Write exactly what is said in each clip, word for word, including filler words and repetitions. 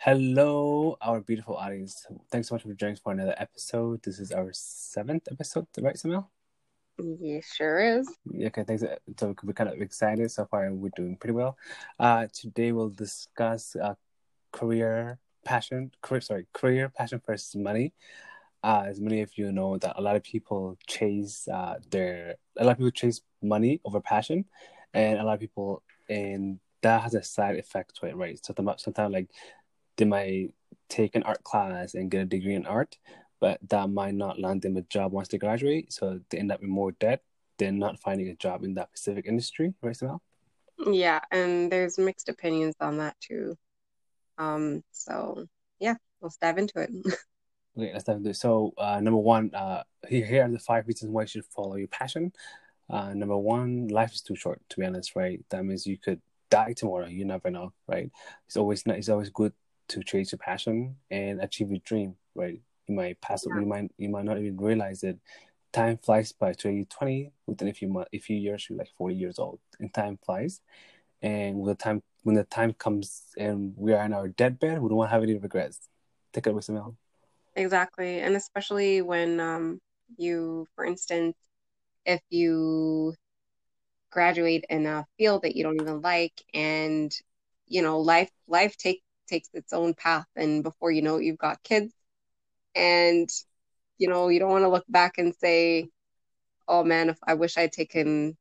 Hello, our beautiful audience. Thanks so much for joining us for another episode. This is our seventh episode, right, Samil? Yeah, sure is. Okay, thanks. So we're kind of excited. So far, we're doing pretty well. Uh, today we'll discuss uh, career passion, career sorry, career passion versus money. Uh, as many of you know, that a lot of people chase uh their a lot of people chase money over passion, and a lot of people and that has a side effect to it, right? So sometimes like they might take an art class and get a degree in art, but that might not land them a job once they graduate. So they end up with more debt than not finding a job in that specific industry, right, Samel? Yeah, and there's mixed opinions on that too. Um, so yeah, let's dive into it. Okay, let's dive into it. So, uh, number one, uh, here, here are the five reasons why you should follow your passion. Uh, number one, life is too short, to be honest, right? That means you could die tomorrow. You never know, right? It's always not, it's always good to chase your passion and achieve your dream, right? You might pass, Yeah. you might, you might not even realize it. Time flies by. twenty twenty, within a few months, a few years, you're like forty years old, and time flies. And when the time, when the time comes and we are in our deathbed, we don't want to have any regrets. Take it away, Samel. Exactly. And especially when um you, for instance, if you graduate in a field that you don't even like and you know, life life take takes its own path and before you know it, you've got kids and you know, you don't want to look back and say, "Oh man, if I wish I'd taken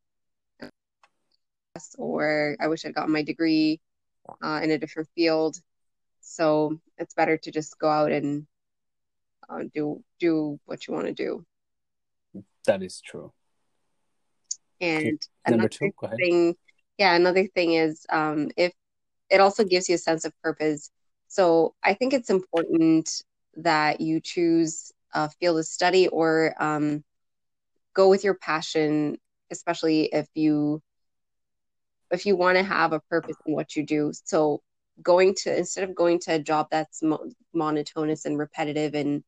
this," or "I wish I'd gotten my degree uh, in a different field." So it's better to just go out and uh, do do what you want to do. That is true. Okay. And Number another two, go ahead. thing, yeah, another thing is um, if it also gives you a sense of purpose. So I think it's important that you choose a field of study or um, go with your passion, especially if you if you want to have a purpose in what you do. So going to instead of going to a job that's mo- monotonous and repetitive and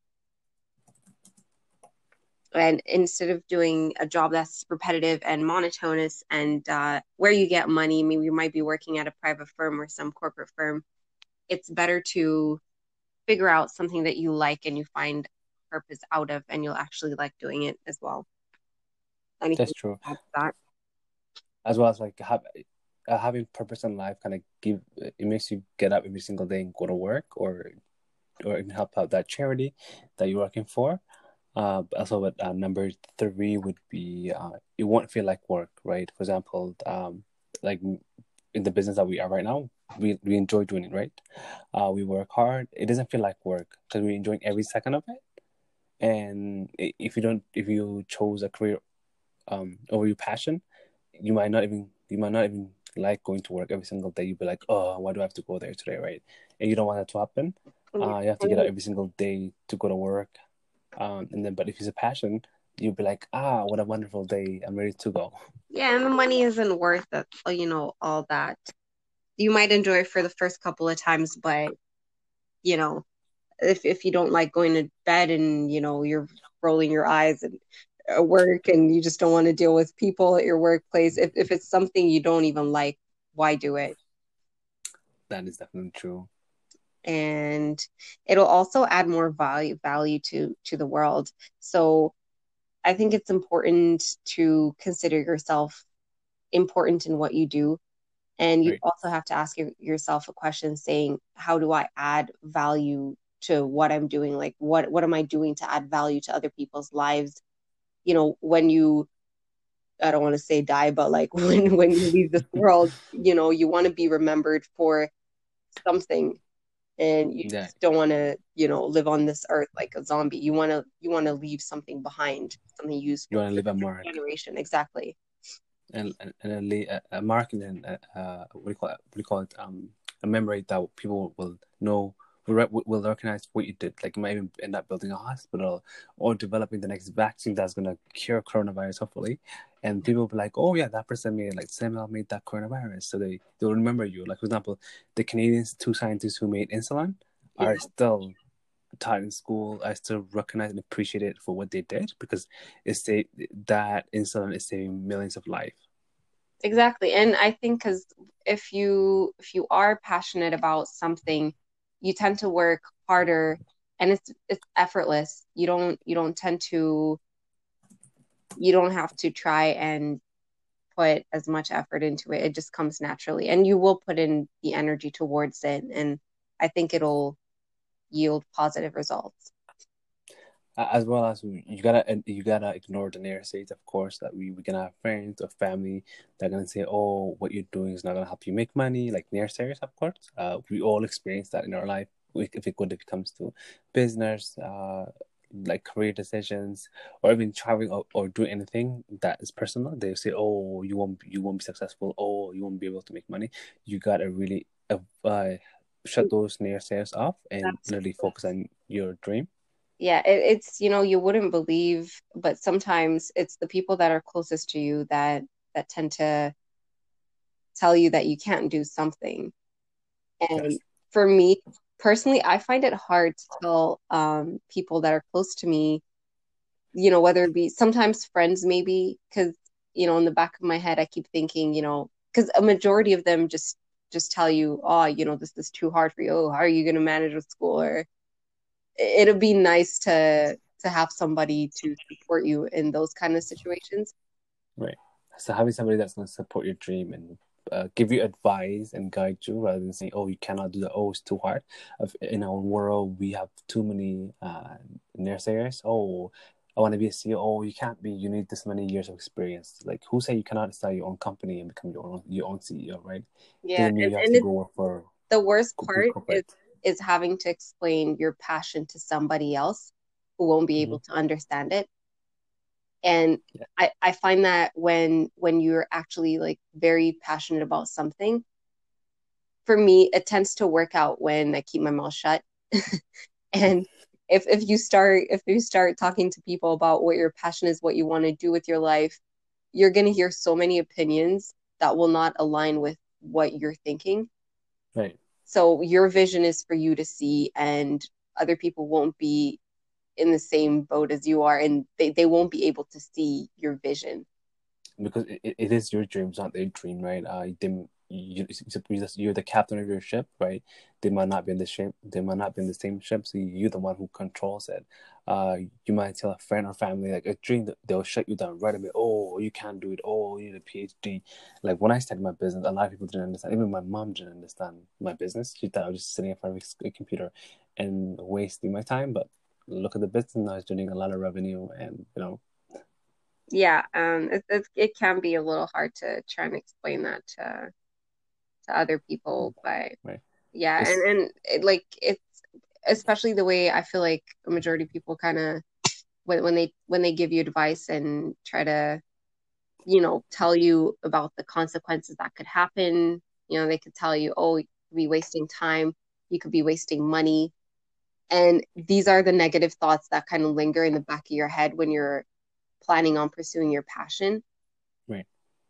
and instead of doing a job that's repetitive and monotonous and uh, where you get money, maybe you might be working at a private firm or some corporate firm, it's better to figure out something that you like and you find purpose out of and you'll actually like doing it as well. That's Anything true. to add to that? As well as like have, uh, having purpose in life kind of give it makes you get up every single day and go to work or or even help out that charity that you're working for. Uh, but also, but uh, number three would be uh, it won't feel like work, right? For example, um, like in the business that we are right now, we we enjoy doing it, right? Uh, we work hard. It doesn't feel like work because we're enjoying every second of it. And if you don't, if you chose a career um over your passion, you might not even you might not even like going to work every single day. You'd be like, oh, why do I have to go there today, right? And you don't want that to happen. Yeah. Uh, you have to get up And every single day to go to work. Um, and then, but if it's a passion, you'll be like, ah, what a wonderful day! I'm ready to go. yeah, and the money isn't worth it, uh, you know, all that. You might enjoy it for the first couple of times, but you know, if if you don't like going to bed and you know you're rolling your eyes and at work and you just don't want to deal with people at your workplace, if if it's something you don't even like, why do it? That is definitely true. And it'll also add more value value to to the world. So I think it's important to consider yourself important in what you do. And you Right. also have to ask your, yourself a question saying, how do I add value to what I'm doing? Like, what, what am I doing to add value to other people's lives? You know, when you, I don't want to say die, but like when, when you leave this world, you know, you want to be remembered for something and you Yeah, just don't want to, you know, live on this earth like a zombie. You want to, you want to leave something behind, something you useful want to for leave the a next mark, generation. Exactly. and and, and a, a mark, and then uh, uh, what do you call it? What do you call it? Um, a memory that people will know, will, re- will recognize what you did. Like you might even end up building a hospital or developing the next vaccine that's gonna cure coronavirus, hopefully. And people will be like, "Oh yeah, that person made like Samuel made that coronavirus," so they they'll remember you. Like for example, the Canadians, two scientists who made insulin, Yeah. are still taught in school. I still recognize and appreciate it for what they did because it's a, that insulin is saving millions of lives. Exactly. And I think because if you if you are passionate about something, you tend to work harder, and it's it's effortless. You don't you don't tend to you don't have to try and put as much effort into it. It just comes naturally, and you will put in the energy towards it, and I think it'll yield positive results. As well as we, you gotta you gotta ignore the naysayers, of course, that we we gonna have friends or family that are gonna say, oh, what you're doing is not gonna help you make money, like naysayers, of course. Uh, we all experience that in our life. If it, when it comes to business, uh, like career decisions, or even traveling, or, or doing anything that is personal, they say, oh, you won't you won't be successful, oh, you won't be able to make money. You gotta really uh, shut those naysayers off and That's really focus on your dream. yeah, it, it's you know you wouldn't believe, but sometimes it's the people that are closest to you that that tend to tell you that you can't do something. And Yes. for me personally, I find it hard to tell um, people that are close to me, you know, whether it be sometimes friends, maybe, because, you know, in the back of my head, I keep thinking, you know, because a majority of them just just tell you, oh, you know, this is too hard for you. Oh, how are you going to manage with school? Or it'll be nice to to have somebody to support you in those kind of situations. Right. So having somebody that's going to support your dream and uh, give you advice and guide you rather than saying, "Oh, you cannot do that. Oh, it's too hard." Of- In our world, we have too many uh, naysayers. Oh, I want to be a C E O. Oh, you can't be. You need this many years of experience. Like, who say you cannot start your own company and become your own your own C E O? Right? Yeah, Doesn't mean and, you have and to it's go work for the worst big part is corporate. is having to explain your passion to somebody else who won't be Mm-hmm. able to understand it. And Yeah. I, I find that when when you're actually like very passionate about something, for me, it tends to work out when I keep my mouth shut. And if if you start if you start talking to people about what your passion is, what you want to do with your life, you're going to hear so many opinions that will not align with what you're thinking. Right. So your vision is for you to see, and other people won't be in the same boat as you are, and they, they won't be able to see your vision. Because it, it is your dream, it's not their dream, right? Uh, they, you, you're the captain of your ship, right? They might not be in the ship. They might not be in the same ship. So you're the one who controls it. Uh, you might tell a friend or family like a dream, that they'll shut you down right away. Oh, you can't do it. Oh, you need a PhD. Like when I started my business, a lot of people didn't understand. Even my mom didn't understand my business. She thought I was just sitting in front of a computer and wasting my time. But look at the business now; it's doing a lot of revenue, and you know. Yeah, um, it, it it can be a little hard to try and explain that to to other people, but Right. yeah, and It's and it, like it's especially the way I feel like a majority of people kind of when when they when they give you advice and try to, you know, tell you about the consequences that could happen. You know, they could tell you, oh, you could be wasting time, you could be wasting money. And these are the negative thoughts that kind of linger in the back of your head when you're planning on pursuing your passion. right.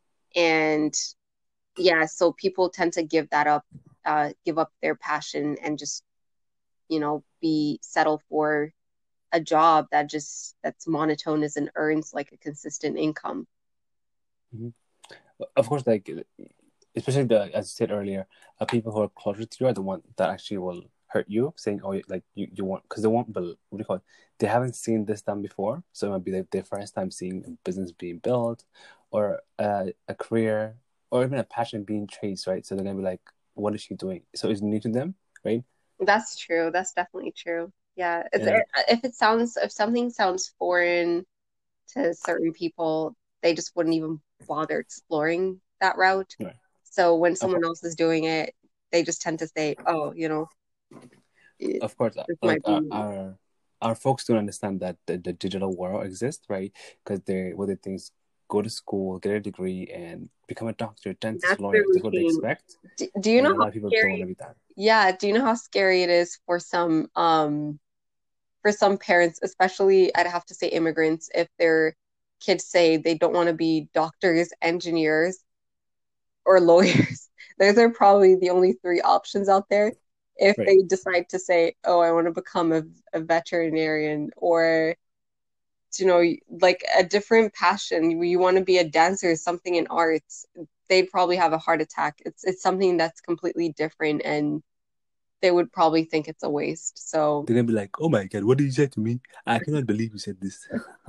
And yeah, so people tend to give that up, uh, give up their passion and just, you know, be settle for a job that just that's monotonous and earns like a consistent income. Mm-hmm. Of course, like especially the as you said earlier, uh, people who are closer to you are the one that actually will hurt you, saying, "Oh, like you, you want," because they won't. But what do you call it? They haven't seen this done before, so it might be like their first time seeing a business being built, or uh, a career, or even a passion being chased. Right? So they're gonna be like, "What is she doing?" So it's new to them, right? That's true. That's definitely true. Yeah. It's, And if it sounds, if something sounds foreign to certain people, they just wouldn't even bother exploring that route. right, So when of someone else is doing it, they just tend to say, oh, you know, it, of course, this like might our be. our, our folks don't understand that the, the digital world exists, right? Because they what they think is go to school, get a degree, and become a doctor, dentist, That's the lawyer. That's what they routine. expect, Do, do you know and a how lot of people don't want to scary? be that. Yeah. Do you know how scary it is for some, um, for some parents, especially I'd have to say immigrants, if their kids say they don't want to be doctors, engineers, or lawyers. Those are probably the only three options out there. If Right. they decide to say, "Oh, I want to become a, a veterinarian," or you know, like a different passion, you want to be a dancer, something in arts, they'd probably have a heart attack. It's it's something that's completely different, and they would probably think it's a waste. So They're gonna be like, "Oh my God, what did you say to me? I cannot believe you said this."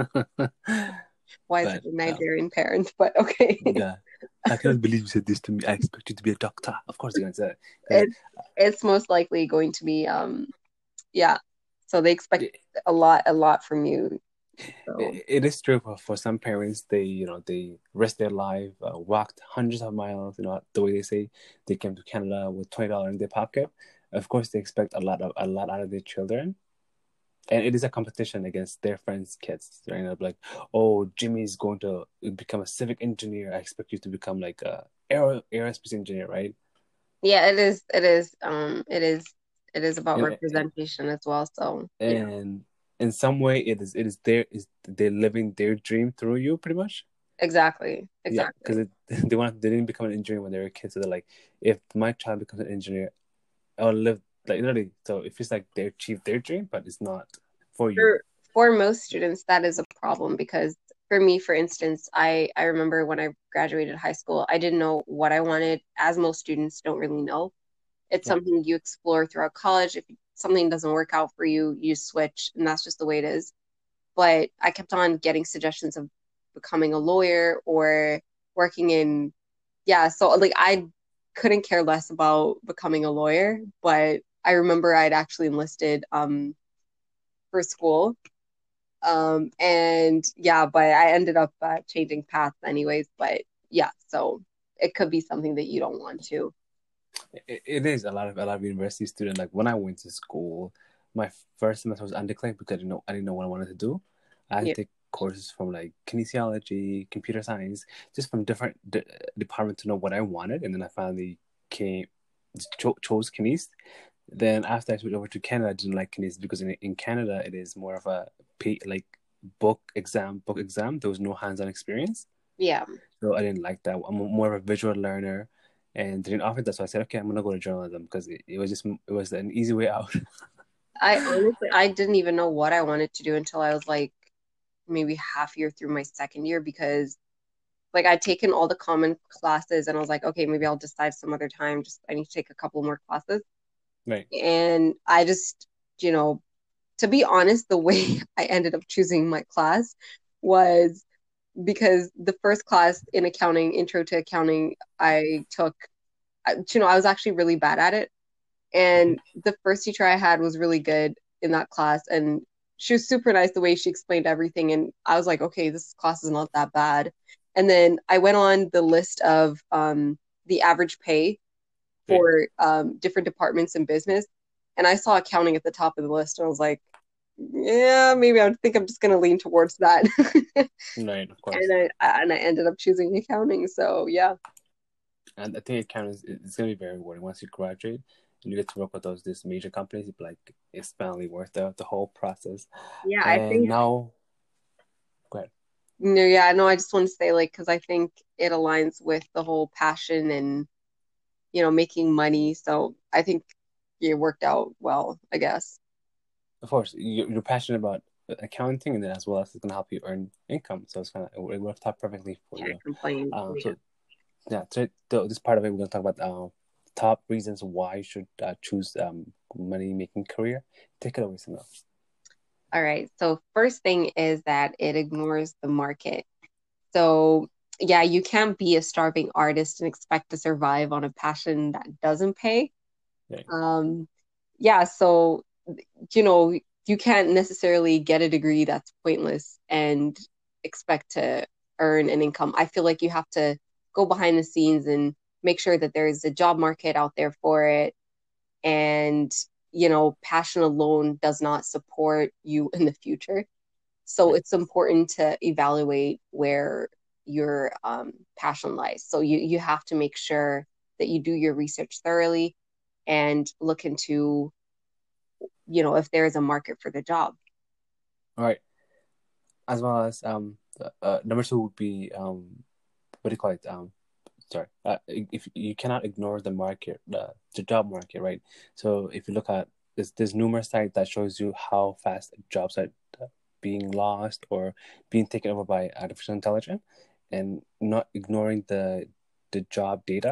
why is it But a um, Nigerian parent? But okay. yeah, I cannot believe you said this to me. I expect you to be a doctor. Of course, they're gonna say that because It's it's most likely going to be um yeah. So they expect a lot a lot from you. So it, it is true for, for some parents. They, you know, they risked their life, uh, walked hundreds of miles. You know, the way they say they came to Canada with twenty dollars in their pocket. Of course, they expect a lot of a lot out of their children, and it is a competition against their friends' kids. Right? You know, like, oh, Jimmy's going to become a civic engineer. I expect you to become like a aero aerospace engineer, right? yeah, it is it is um it is it is about And representation as well. So yeah, and in some way, it is it is their is they're living their dream through you, pretty much. exactly. Yeah, Exactly. because they want they didn't become an engineer when they were kids, so they're like, if my child becomes an engineer, I'll live like literally. So it feels like they achieved their dream, but it's not for you. For for most students, that is a problem because for me, for instance, I I remember when I graduated high school, I didn't know what I wanted, as most students don't really know. It's Right. something you explore throughout college. If something doesn't work out for you, you switch, and that's just the way it is. But I kept on getting suggestions of becoming a lawyer or working in, yeah, so like I couldn't care less about becoming a lawyer, but I remember I'd actually enlisted um for school. Um and yeah, but I ended up uh, changing paths anyways, but yeah, so it could be something that you don't want to. It, it is a lot of a lot of university students. Like when I went to school, my first semester was undeclared because I didn't know I didn't know what I wanted to do. I had Yeah. to take courses from like kinesiology, computer science, just from different de- departments to know what I wanted, and then I finally came cho- chose kines. Then after I switched over to Canada, I didn't like kines because in in Canada it is more of a pay, like book exam, book exam. There was no hands-on experience. Yeah. So I didn't like that. I'm more of a visual learner, and didn't offer that. So I said, okay, I'm gonna go to journalism because it, it was just it was an easy way out. I honestly I didn't even know what I wanted to do until I was like maybe half year through my second year because like I'd taken all the common classes and I was like, okay, maybe I'll decide some other time. Just I need to take a couple more classes. Right. And I just, you know, to be honest, the way I ended up choosing my class was because the first class in accounting, intro to accounting, I took, you know, I was actually really bad at it. Mm-hmm. And the first teacher I had was really good in that class. And she was super nice the way she explained everything. And I was like, okay, this class is not that bad. And then I went on the list of um, the average pay Right. for um, different departments in business. And I saw accounting at the top of the list. And I was like, yeah, maybe I think I'm just going to lean towards that. Right. Of course. and I and I ended up choosing accounting. So yeah, And I think accounting is it's gonna be very rewarding once you graduate and you get to work with those these major companies. It's like it's finally worth the the whole process. yeah, I And think now, go ahead. no, yeah, no, I just want to say like because I think it aligns with the whole passion and you know making money. So I think it worked out well, I guess. Of course, you- you're passionate about accounting, and then as well as it's gonna help you earn income. So it's gonna it worked out perfectly for Can't you. complain. Um. Yeah. So yeah, so this part of it, we're going to talk about uh, top reasons why you should uh, choose um, money making career. Take it away, Samil. All right. So first thing is that it ignores the market. So yeah, you can't be a starving artist and expect to survive on a passion that doesn't pay. Right. Um, yeah, so you know, you can't necessarily get a degree that's pointless and expect to earn an income. I feel like you have to go behind the scenes and make sure that there's a job market out there for it. And, you know, passion alone does not support you in the future. So Right. it's important to evaluate where your um, passion lies. So you, you have to make sure that you do your research thoroughly and look into, you know, if there is a market for the job. All right. As well as um, uh, uh, number two would be um, what do you call it? Um, sorry. Uh, if you cannot ignore the market, the the job market, right? So if you look at there's there's numerous sites that shows you how fast jobs are uh, being lost or being taken over by artificial intelligence, and not ignoring the the job data.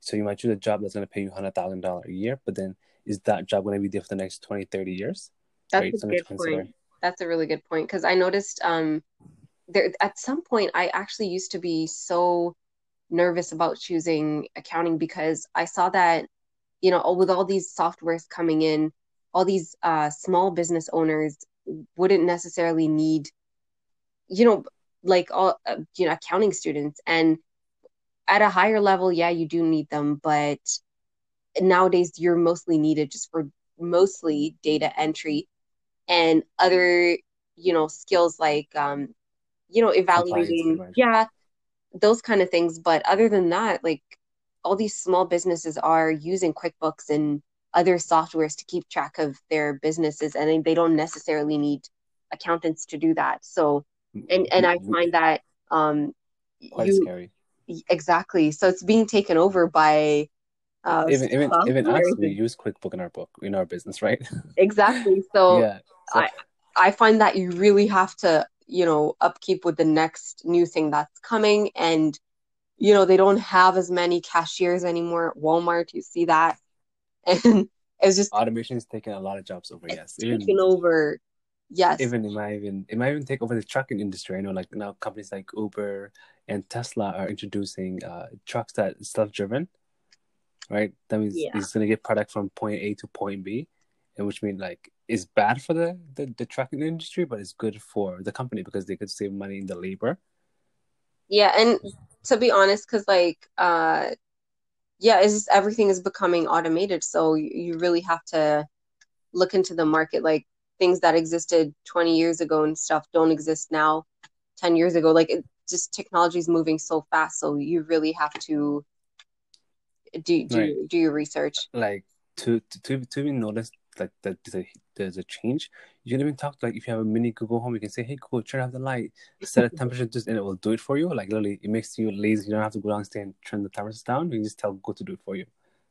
So you might choose a job that's going to pay you one hundred thousand dollars a year, but then is that job going to be there for the next twenty, thirty years? That's Right? a Something to good consider. point. That's a really good point because I noticed um there at some point I actually used to be so nervous about choosing accounting because I saw that, you know, with all these softwares coming in, all these uh, small business owners wouldn't necessarily need, you know, like all, uh, you know, accounting students. And at a higher level, yeah, you do need them, but nowadays you're mostly needed just for mostly data entry and other, you know, skills like, um, you know, Compliance, pretty evaluating, much. yeah, those kind of things. But other than that, like all these small businesses are using QuickBooks and other softwares to keep track of their businesses, and they don't necessarily need accountants to do that. So, and and I find that um, Quite you scary. exactly. So it's being taken over by uh, Even even even us, we softwares. use QuickBook in our book in our business, right? Exactly. So Yeah. So I I find that you really have to, you know, upkeep with the next new thing that's coming. And, you know, they don't have as many cashiers anymore at Walmart. You see that. And it's just automation is taking a lot of jobs over. it's Yes, even taken over. Yes. even it might even it might even take over the trucking industry. I know, like now companies like Uber and Tesla are introducing uh, trucks that self-driven. Right, that means Yeah. it's gonna get product from point A to point B, and which means like it's bad for the, the the trucking industry, but it's good for the company because they could save money in the labor. Yeah. And to be honest, because like uh yeah, it's just everything is becoming automated. So you, you really have to look into the market. Like things that existed twenty years ago and stuff don't exist now, ten years ago. Like it just technology is moving so fast. So you really have to do Right, do do your research. like to to to, to even notice like that there's a, there's a change. You can even talk like if you have a mini Google Home, you can say, "Hey Google, turn off the light, set a temperature," just and it will do it for you. Like literally, it makes you lazy. You don't have to go downstairs and turn the temperatures down. You can just tell Google to do it for you.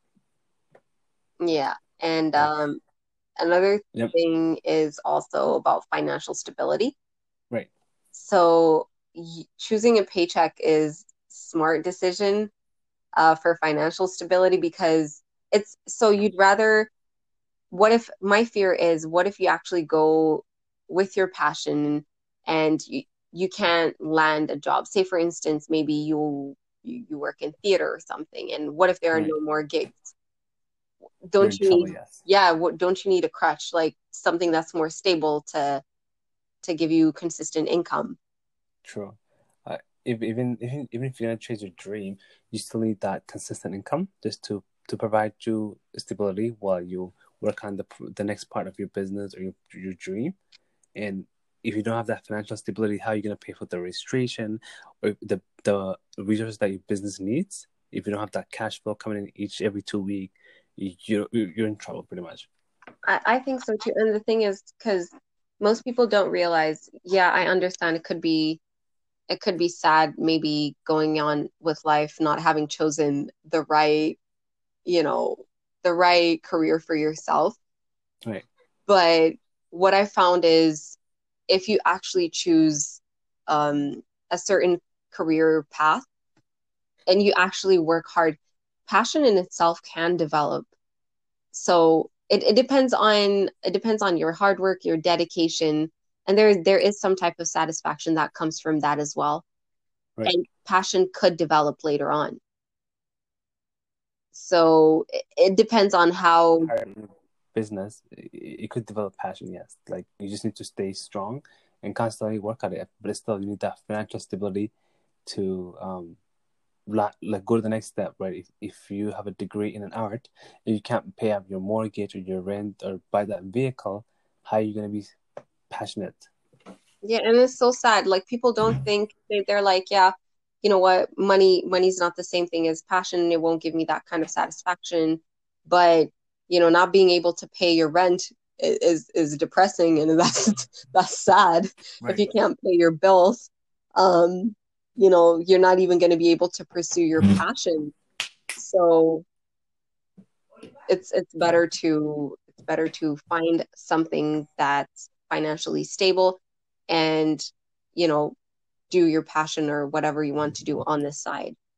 Yeah. And Like, um, another yep, thing is also about financial stability. right, So y- choosing a paycheck is smart decision uh, for financial stability because it's so you'd rather what if my fear is what if you actually go with your passion and you, you can't land a job, say for instance maybe you you you work in theater or something, and what if there are right. no more gigs? You're Don't in you trouble. need, Yes, yeah, what don't you need a crutch, like something that's more stable to to give you consistent income? true. Uh, if, even even even if you don't chase your dream, you still need that consistent income just to to provide you stability while you work on the the next part of your business or your your dream. And if you don't have that financial stability, how are you going to pay for the registration or the the resources that your business needs? If you don't have that cash flow coming in each every two week, you you're, you're in trouble pretty much. I, I think so too. And the thing is, because most people don't realize, yeah, I understand it could be it could be sad maybe going on with life not having chosen the right, you know, the right career for yourself. Right, But what I found is if you actually choose um, a certain career path and you actually work hard, passion in itself can develop. So it, it depends on it depends on your hard work, your dedication, and there there is some type of satisfaction that comes from that as well. right. And passion could develop later on. So it, it depends on how. Business, it could develop passion. Yes, like you just need to stay strong and constantly work at it. But still, you need that financial stability to um like, like go to the next step. Right? If if you have a degree in an art and you can't pay up your mortgage or your rent or buy that vehicle, how are you gonna be passionate? Yeah, and it's so sad. Like people don't think they, they're like, yeah, you know what, money money's not the same thing as passion. It won't give me that kind of satisfaction. But, you know, not being able to pay your rent i- is is depressing and that's that's sad if Right. you can't pay your bills. Um, you know, you're not even going to be able to pursue your passion. So it's it's better to it's better to find something that's financially stable and, you know, do your passion or whatever you want to do on this side.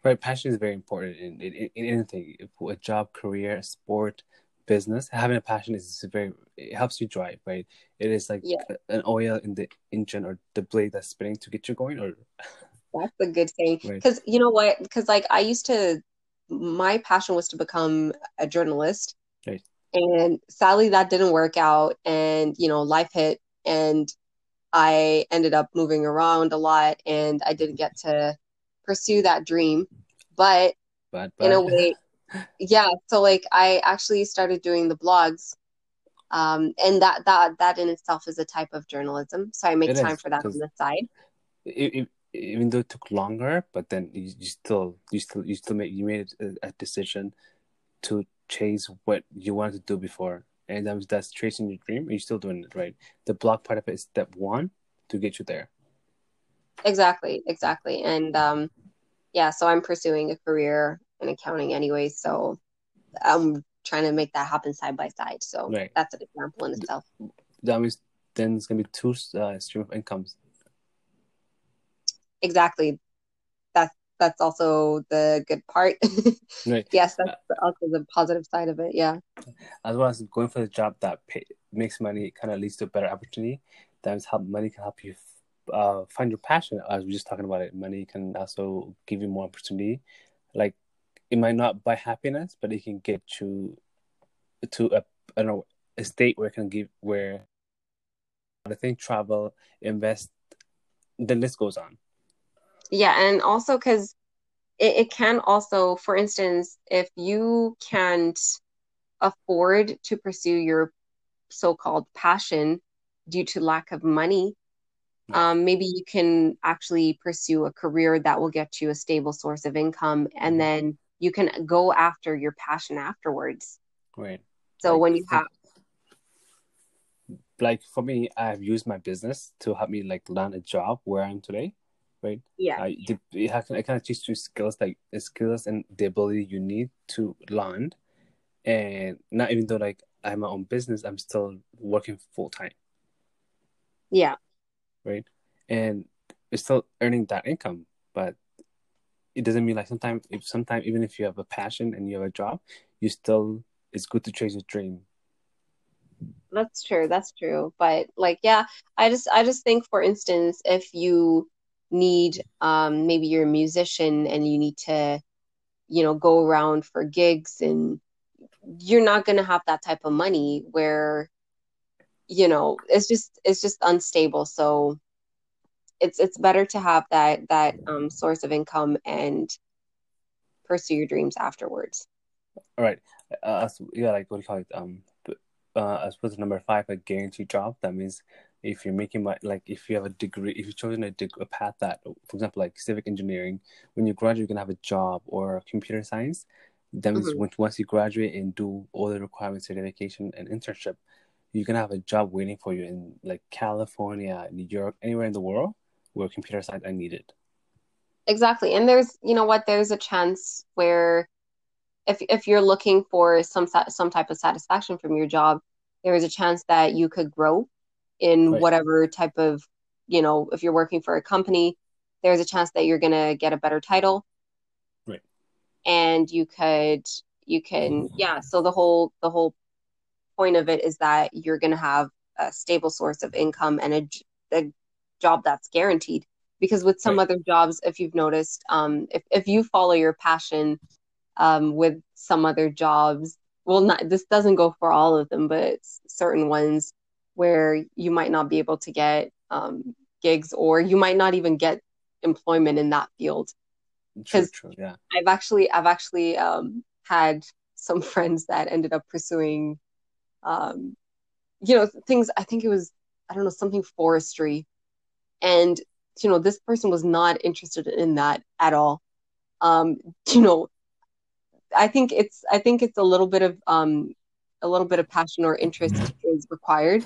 Right, passion is very important in, in, in anything, a job, career, sport, business. Having a passion is very, it helps you drive, right? It is like Yeah, an oil in the engine or the blade that's spinning to get you going, or that's a good thing. right, Because you know what? Because like I used to, my passion was to become a journalist, right, and sadly that didn't work out. And you know, life hit, and I ended up moving around a lot, and I didn't get to pursue that dream. But but in a but way, yeah. So like I actually started doing the blogs, um, and that that that in itself is a type of journalism. So I make it time is for that on because the side. it, it, even though it took longer, but then you, you still you still you still made you made a, a decision to chase what you wanted to do before, and that was that's chasing your dream. And you're still doing it, right? The block part of it is step one to get you there. Exactly, exactly. And um, yeah, so I'm pursuing a career in accounting anyway. So I'm trying to make that happen side by side. So Right. that's an example in itself. That means then it's gonna be two uh, stream of incomes. Exactly. That's that's also the good part. Right. Yes, that's Uh, also the positive side of it. Yeah. as well as going for the job that pay, makes money, kind of leads to a better opportunity. That means how money can help you uh, find your passion. As we were just talking about it, money can also give you more opportunity. Like it might not buy happiness, but it can get you to a I don't know a state where it can give where I think travel, invest, the list goes on. Yeah, and also because it, it can also, for instance, if you can't afford to pursue your so-called passion due to lack of money, Right. um, maybe you can actually pursue a career that will get you a stable source of income, and Mm-hmm. then you can go after your passion afterwards. Right. So Like when you for, have, like for me, I've used my business to help me like land a job where I am today, right? yeah, I the, it has, I kind of teach you skills like the skills and the ability you need to land, and not even though like I have my own business, I'm still working full time, yeah, right? And it's still earning that income, but it doesn't mean like sometimes if sometimes even if you have a passion and you have a job, you still it's good to chase your dream. that's true. That's true. But like, yeah, I just, I just think, for instance, if you need, um, maybe you're a musician and you need to, you know, go around for gigs, and you're not going to have that type of money where, you know, it's just, it's just unstable. So it's, it's better to have that, that, um, source of income and pursue your dreams afterwards. All right. Uh, so, yeah, like what do you call it? Um, uh, I suppose number five, a guaranteed job. That means if you're making my like if you have a degree, if you've chosen a, deg- a path that, for example, like civic engineering, when you graduate, you're gonna have a job or computer science. That means Hmm. when, once you graduate and do all the requirements, certification, and internship, you're gonna have a job waiting for you in like California, New York, anywhere in the world where computer science are needed. Exactly. And there's, you know what, there's a chance where if if you're looking for some sa- some type of satisfaction from your job, there is a chance that you could grow in Right. whatever type of, you know, if you're working for a company, there's a chance that you're gonna get a better title, Right. and you could, you can, yeah. So the whole the whole point of it is that you're gonna have a stable source of income and a, j- a job that's guaranteed. Because with some Right. other jobs, if you've noticed, um, if if you follow your passion, um, with some other jobs. Well, not this doesn't go for all of them, but certain ones where you might not be able to get, um, gigs, or you might not even get employment in that field. True. Because True. Yeah. I've actually I've actually um, had some friends that ended up pursuing, um, you know, things. I think it was, I don't know, something forestry, and you know this person was not interested in that at all. Um, you know, I think it's I think it's a little bit of, um a little bit of passion or interest is required.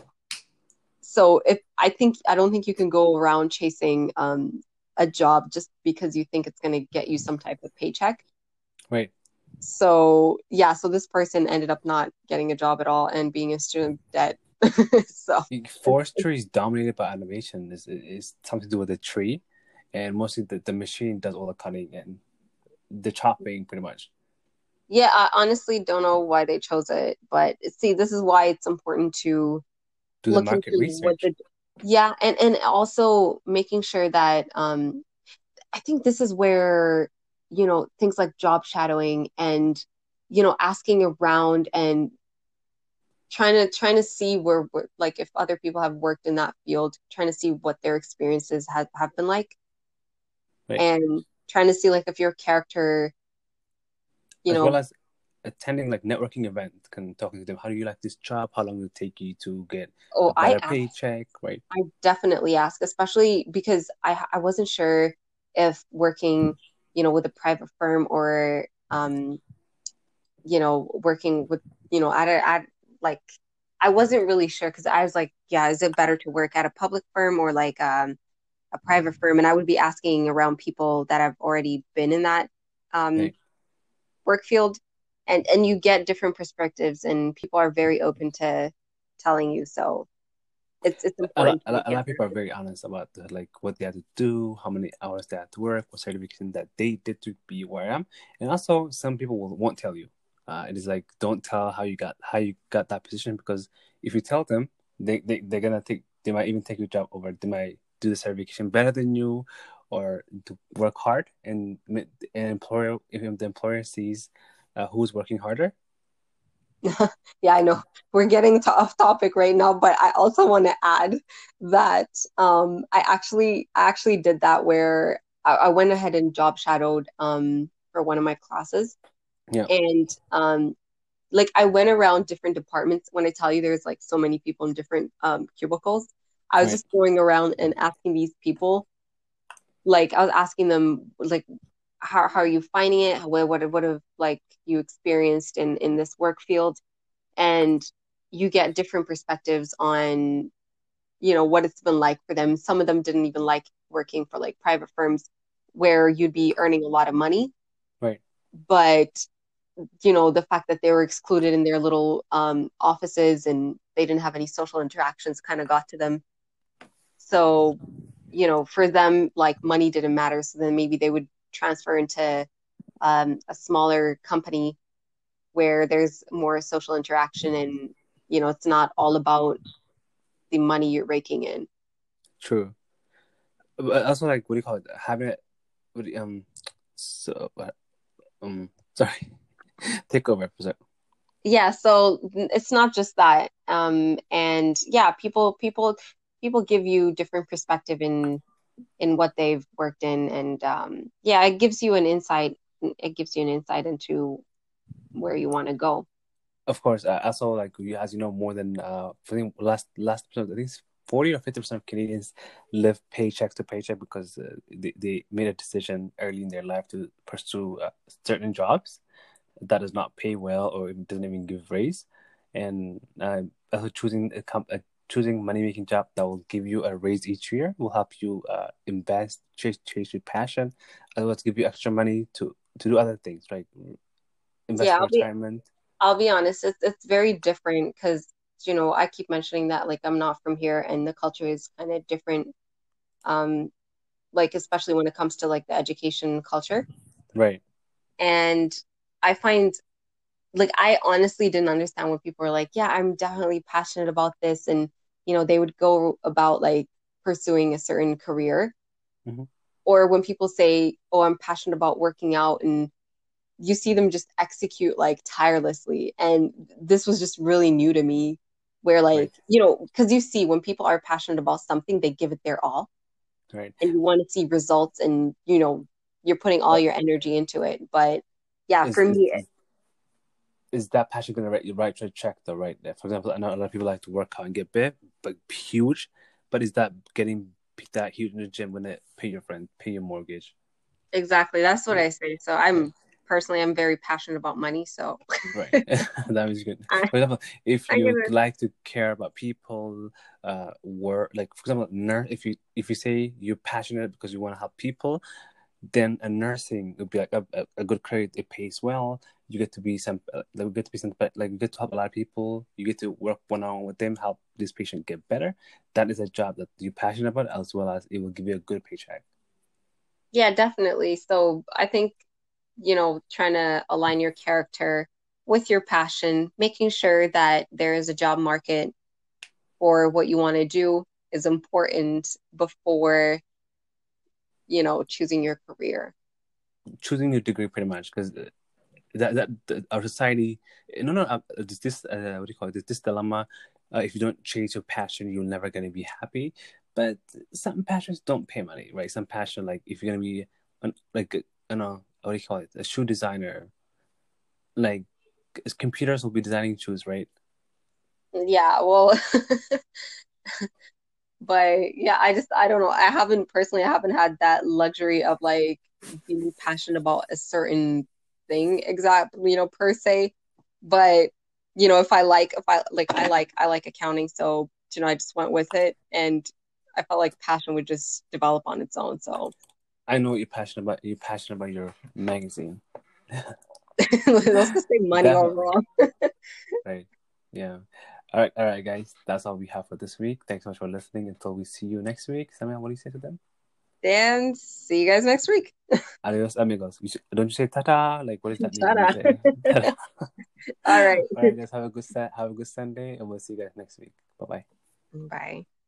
So if I think I don't think you can go around chasing, um a job just because you think it's going to get you some type of paycheck. Right. So yeah, so this person ended up not getting a job at all and being a student debt. So Forestry is dominated by automation. It's, it's something to do with the tree, and mostly the, the machine does all the cutting. And the chopping pretty much. Yeah, I honestly don't know why they chose it, but see, this is why it's important to Do the look market into what research. the yeah, and and also making sure that um I think this is where, you know, things like job shadowing and, you know, asking around and trying to trying to see where, where like if other people have worked in that field, trying to see what their experiences have, have been like, Right. and trying to see like if your character, you As well know, as attending like networking events and talking to them. How do you like this job? How long will it take you to get oh, a I better paycheck? Right. I definitely ask, especially because I I wasn't sure if working, you know, with a private firm or um, you know, working with, you know, at a at like I wasn't really sure because I was like, yeah, is it better to work at a public firm or like um a private firm? And I would be asking around people that have already been in that um Right. work field, and and you get different perspectives, and people are very open to telling you. So it's it's A lot, important a to lot, a lot get of people are very honest about the, like what they have to do, how many hours they have to work, what certification that they did to be where I am, and also some people will, won't tell you. Uh, it is like don't tell how you got how you got that position because if you tell them, they they they're gonna take they might even take your job over. They might do the certification better than you, or to work hard. And an employer, if the employer sees uh, who's working harder, yeah, I know we're getting to off topic right now, but I also want to add that um, I actually I actually did that where I, I went ahead and job shadowed um, for one of my classes, yeah, and um, like I went around different departments. When I tell you there's like so many people in different um, cubicles, I was right, just going around and asking these people, like I was asking them like how how are you finding it? What what what have like you experienced in in this work field? And you get different perspectives on, you know, what it's been like for them. Some of them didn't even like working for like private firms where you'd be earning a lot of money, right. but you know, the fact that they were excluded in their little um, offices and they didn't have any social interactions kind of got to them. So, you know, for them, like money didn't matter. So then maybe they would transfer into um, a smaller company where there's more social interaction and, you know, it's not all about the money you're raking in. True. But also, like, what do you call it? Having it, what do you- um, so, uh, um, sorry, take over episode. Yeah, so it's not just that. Um, and yeah, people people people give you different perspective in in what they've worked in, and um, yeah, it gives you an insight. It gives you an insight into where you want to go. Of course, uh, also like you, as you know, more than uh, I think last last episode, I think it's forty or fifty percent of Canadians live paycheck to paycheck because uh, they they made a decision early in their life to pursue uh, certain jobs that does not pay well or it doesn't even give raise, and uh, also choosing a comp- a choosing money making job that will give you a raise each year will help you uh, invest, chase chase your passion, as well as give you extra money to to do other things, right? Invest Yeah, for I'll be retirement. I'll be honest, it's it's very different because you know I keep mentioning that like I'm not from here and the culture is kind of different. Um, like especially when it comes to like the education culture, Right. and I find like I honestly didn't understand when people were like, yeah, I'm definitely passionate about this, and you know they would go about like pursuing a certain career, Mm-hmm. or when people say, oh, I'm passionate about working out, and you see them just execute like tirelessly, and this was just really new to me, where like Right. you know because you see when people are passionate about something they give it their all, Right. and you want to see results, and you know you're putting all But your energy into it, but yeah, is for is me, is, is that passion going to write you right to check though? Right. For example, I know a lot of people like to work out and get big, but huge. But is that getting that huge in the gym going to pay your friend, pay your mortgage? exactly. That's what Right. I say. So Right. I'm personally, I'm very passionate about money. So Right. That was good. I, For example, if I get you it. like to care about people, uh, work like for example, nurse. If you if you say you're passionate because you want to help people, then a nursing would be like a, a, a good career. It pays well. You get to be some uh, like you get to be some like you get to help a lot of people. You get to work one on one with them, help this patient get better. That is a job that you're passionate about, as well as it will give you a good paycheck. Yeah, definitely. So I think you know, trying to align your character with your passion, making sure that there is a job market for what you want to do is important before, you know, choosing your career. Choosing your degree pretty much because that that the, our society, no no uh, this this uh, what do you call it this, this dilemma, uh, if you don't chase your passion you're never going to be happy, but some passions don't pay money, right? Some passion, like if you're going to be an, like you know what do you call it, a shoe designer, like computers will be designing shoes, right? Yeah, well, but yeah, I just I don't know. I haven't personally I haven't had that luxury of like being passionate about a certain thing exact, you know, per se. But you know, if I like if I like I like I like accounting, so you know, I just went with it and I felt like passion would just develop on its own. So I know what you're passionate about. You're passionate about your magazine. let's just say money Definitely. overall. Right. Yeah. All right. All right, guys. That's all we have for this week. Thanks so much for listening. Until we see you next week. Samuel, what do you say to them? And see you guys next week. Adios, amigos. You should, don't you say ta-ta? Like, what does that mean? You Ta-da. say ta-ta. All right. All right, guys. Have a good set. Have a good Sunday, and we'll see you guys next week. Bye bye. Bye.